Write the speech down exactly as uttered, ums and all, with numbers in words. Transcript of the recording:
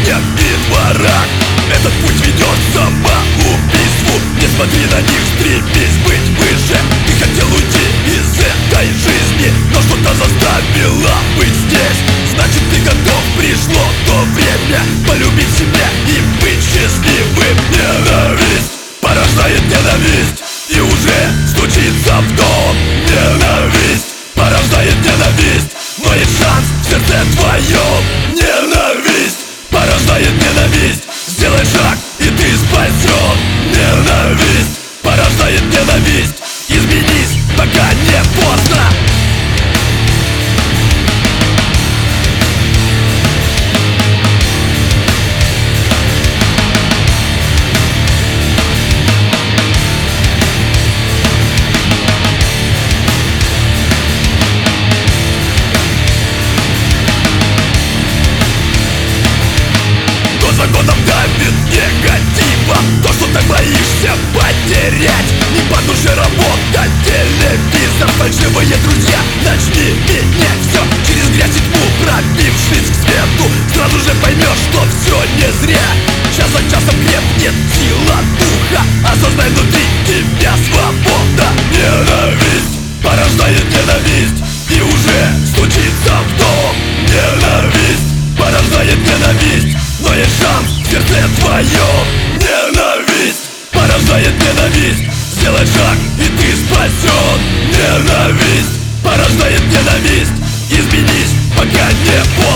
кухнях и дворах. Этот путь ведет к самоубийству. Не смотри на них, стремись быть выше. Ты хотел уйти из этой жизни, но что-то заставило быть здесь. Значит, ты готов, пришло то время полюбить себя и быть счастливым. Ненависть порождает ненависть и уже стучится в дом. Ненависть порождает ненависть, но есть шанс в сердце твоем. Ненависть порождает ненависть. Сделай шаг, и ты спасен. Ненависть порождает ненависть. Изменись, пока не поздно. За годом давит негатива, то, что ты боишься потерять. Не по душе работа, телевизор, фальшивые друзья. Начни менять все через грязь и тьму, пробившись к свету. Сразу же поймешь, что все не зря. Час за часом крепнет сила духа. Осознай внутри тебя свобода. Ненависть порождает ненависть и уже стучится в дом. Ненависть порождает ненависть, но есть шанс в сердце твоем. Ненависть порождает ненависть. Сделай шаг, и ты спасен. Ненависть порождает ненависть. Изменись, пока не поздно.